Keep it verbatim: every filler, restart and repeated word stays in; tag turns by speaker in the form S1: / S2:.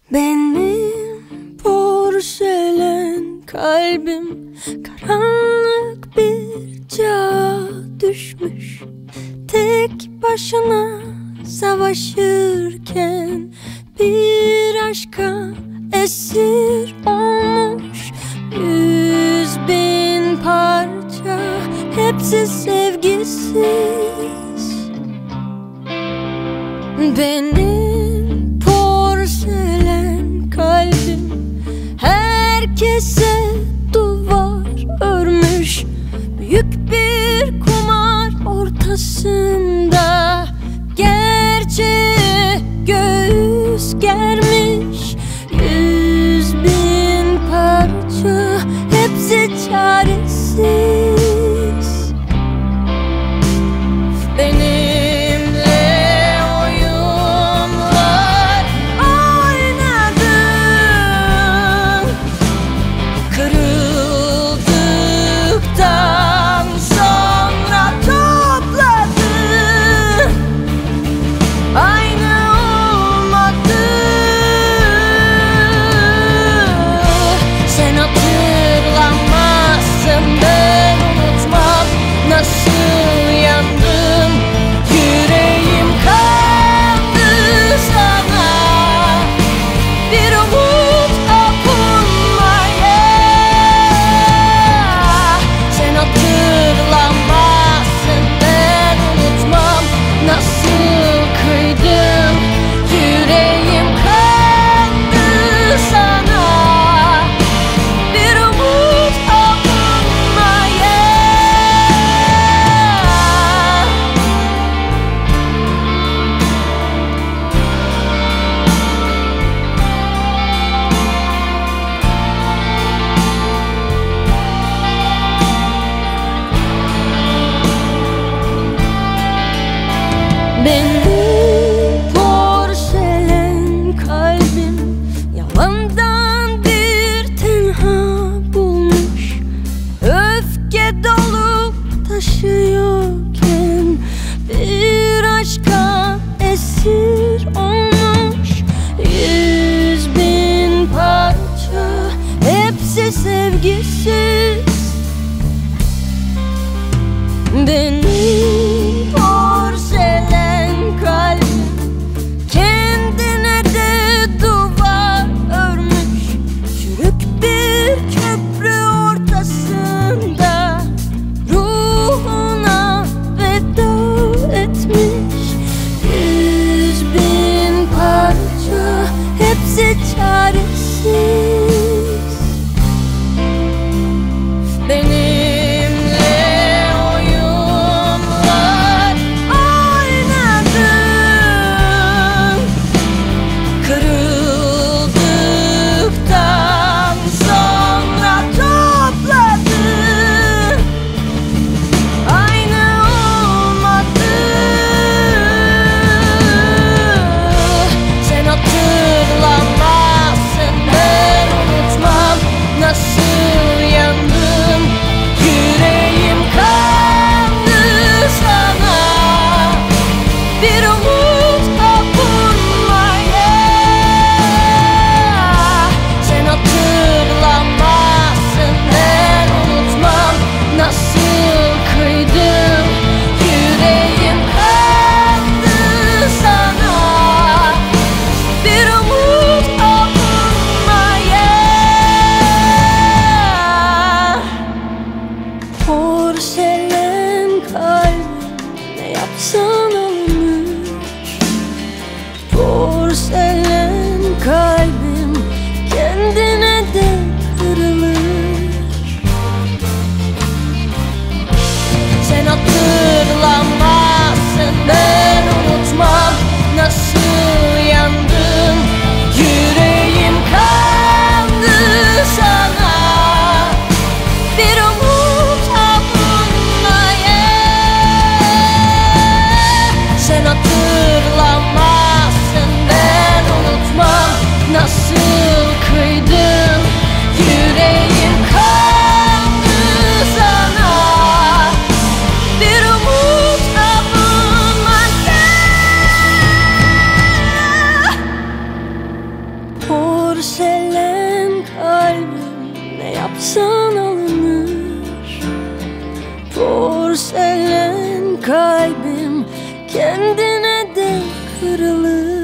S1: Benim porselen kalbim karanlık bir cağa düşmüş. Tek başına savaşırken bir aşka esir olmuş. Yüz bin parça, hepsi sevgisiz. Benim porselen kalbim herkese duvar örmüş. Büyük bir kumar ortasında gerçeğe göğüs germiş. Yüz bin parça, hepsi çaresiz. Benimle oyunlar oynadın. Kırıldıktan sonra topladın. Aynı olmadı. Sen hatırlamazsın, ben unutmam. Nasıl yandım, yüreğim kandı sana. Bir umut okunmaya. Sen hatırlamazsın, ben unutmam. Nasıl kıydım, yüreğim kandı sana. Bir umut okunmaya. Benim porselen kalbim yalandan bir tenha bulmuş. Öfke dolu taşıyorken bir aşka esir olmuş. Yüz bin parça, hepsi sevgisiz. Benim porselen kalbim kendine de duvar örmüş. Çürük bir köprü ortasında ruhuna veda etmiş. Yüz bin parça, hepsi çaresiz. Benimle oyunlar oynadın. Kırıldıktan sonra topladın. Aynı olmadı. Sen hatırlamazsın, ben unutmam. Nasıl yandım, yüreğim kandı sana. Bir umut okunmaya. Sen hatırlamazsın, ben unutmam. Nasıl kıydım, yüreğim kandı sana. Bir umut okunmaya. Porselen kalbim ne yapsan olmuş. Porselen kalbim kendine de kırılır. Sen hatırlamazsın, ben unutmam. Nasıl yandım, yüreğim kandı sana. Bir umut okunmaya. Sen hatırlamazsın, ben unutmam. Nasıl kıydım, yüreğim kandı sana. Bir umut okunmaya. Porselen kalbim, ne yapsan alınır. Porselen kalbim kendine de kırılır.